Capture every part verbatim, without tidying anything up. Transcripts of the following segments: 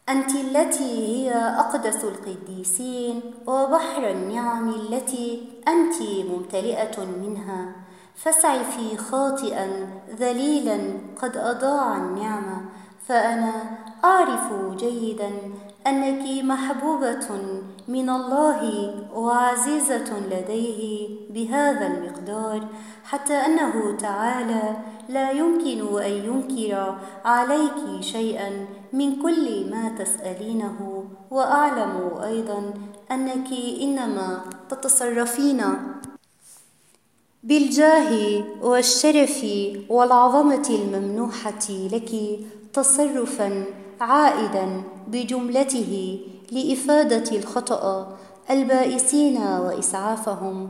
أنت التي هي أقدس القديسين وبحر النعم التي أنت ممتلئة منها، فاسعي في خاطئا ذليلا قد أضاع النعمة، فأنا أعرف جيدا أنك محبوبة من الله وعزيزة لديه بهذا المقدار، حتى أنه تعالى لا يمكن أن ينكر عليك شيئا من كل ما تسألينه، وأعلم أيضا أنك إنما تتصرفين بالجاه والشرف والعظمة الممنوحة لك تصرفا عائدا بجملته لإفادة الخطأ البائسين وإسعافهم.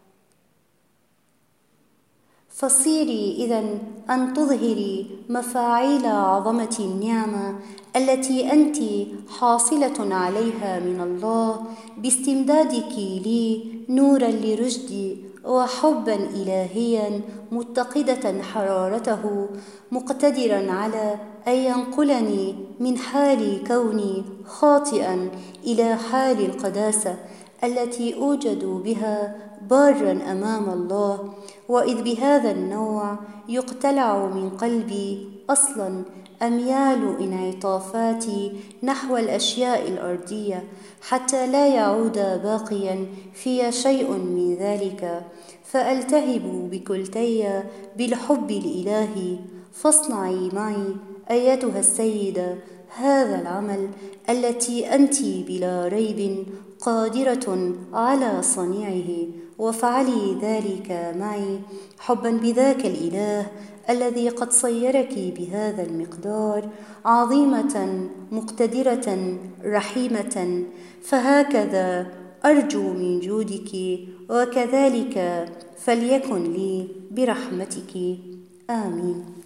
فصيري إذن أن تظهري مفاعيل عظمة النعمة التي أنت حاصلة عليها من الله باستمدادك لي نورا لرشدي وحبا إلهيا متقدة حرارته، مقتدرا على أن ينقلني من حال كوني خاطئا إلى حال القداسة التي أوجد بها بارا أمام الله. وإذ بهذا النوع يقتلع من قلبي أصلا أميال انعطافاتي نحو الأشياء الأرضية، حتى لا يعود باقيا في شيء من ذلك، فألتهب بكلتي بالحب الإلهي. فاصنعي معي أيتها السيدة هذا العمل التي أنت بلا ريب قادرة على صنيعه، وافعلي ذلك معي حبا بذاك الإله الذي قد صيرك بهذا المقدار عظيمة مقتدرة رحيمة. فهكذا أرجو من جودك، وكذلك فليكن لي برحمتك. آمين.